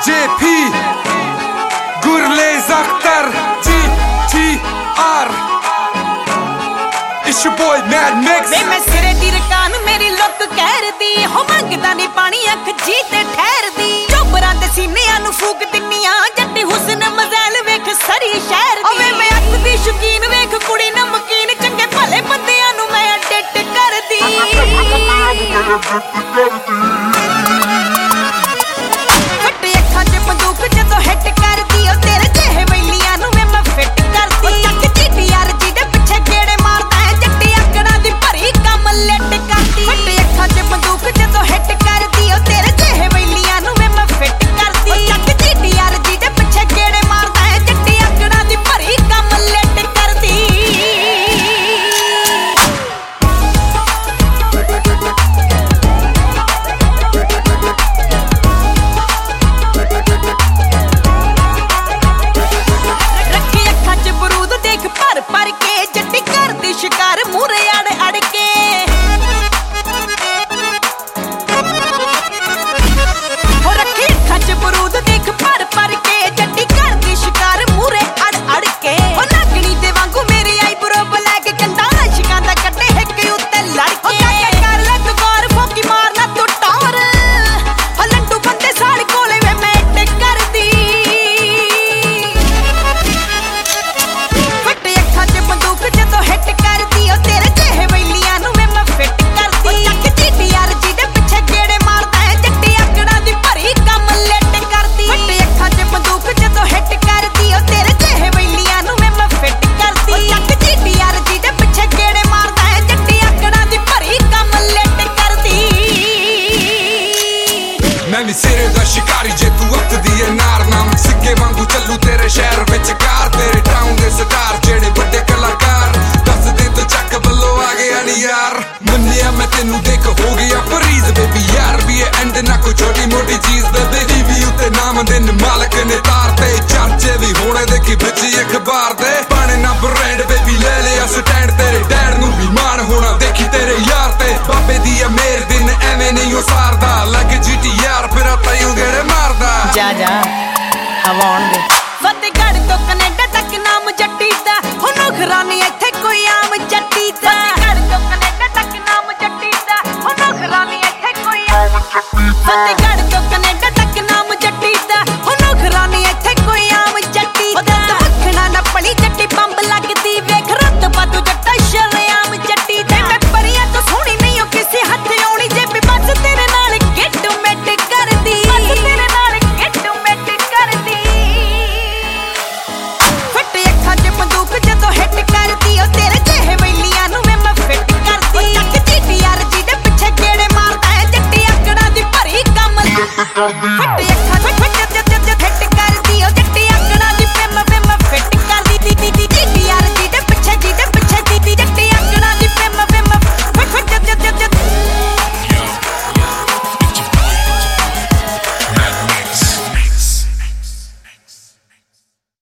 JP Gurlez Akhtar GTR It's your boy Mad Mix वे मैं सिरे दी रकान मेरी लुक कहरदी हो मंगदा नहीं पानी अख जी ते ठहरदी चोबरां दे सीनियां नु फूक दिन्नियां जट्टी हुस्न मज़ैल वेख सरी शहर दी ओवे मैं अख दी शौकीन वेख कुड़ी नमकीन चंगे भले बंदियां नु मैं अडिट करदी फटे अखां च बंदूक जदों हिट करदी ओ तेरे जेहे वैलियां नु मैं फिट करदी ओ चक GTR जी दे पिछे गेड़े मारदा है जट्टी आकड़ा दी भरी कम लट करदी फटे अखां च बंदूक जदों हिट करदी ओ तेरे जेहे वैलियां नु मैं फिट करदी ओ चक GTR जी दे पिछे गेड़े मारदा है जट्टी आकड़ा दी भरी कम लट करदी पर के जट्टी कर दी शिकार मूरे अड़ अड़ के हो रखी अखां च बरूद देख पर के जट्टी कर दी शिकार मूरे अड़ अड़ के हो नागनी दे वांगू मेरी आईब्रो ब्लैक कंधा शिकां दा कट्टे हिक उत्ते लड़ के हो कर ले तू गौर फोकी मार ला तू टौर हो लंडू बंदे साल कोले वे मैं टिक कर दी बंदूक जदों हिट करदी ओ तेरे जेहे वैलियां नु मैं फिट करदी ओ चक GTR जी दे पिछे गेड़े मारदा है जट्टी आकड़ा दी भरी कम लट करदी फटे अखां च बंदूक जदों हिट करदी ओ तेरे जेहे वैलियां नु मैं फिट करदी ओ चक GTR जी दे पिछे गेड़े मारदा है जट्टी आकड़ा दी भरी कम लट करदी मैं भी सिरे दा शिकारी जे तू वक्त दी है नार नाम सिक्के वांगू चलू तेरे शहर विच कार तेरे टाउन दे स्टार जेड़े बड़े कलाकार दस दे तो चक बल्लो आ गया नी यार मन्निया मैं तेनू देख हो गया फरीज बेबी यार भी है एंड ना कोई छोटी मोटी चीज बेबी टीवी उत्ते नाम दिन मालक ने तार ते चर्चे भी होने देखी बिची अखबार दे पाने ना ब्रांड बेबी ले लिया स्टैंड तेरे डैड नु भी मान होना देखी तेरे यार ते बाबे दी है मेर दिन एवें नहीं हो सारदा लग GTR फिर ताईं गेड़े मारदा जा जा हवाउण दे फतेहगढ़ तो कनेडा तक नाम जट्टी दा हो नखरा नहीं इत्थे कोई आम जट्टी दा फतेहगढ़ तो कनेडा तक नाम जट्टी दा हो नखरा नहीं इत्थे कोई आम जट्टी दा फतेहगढ़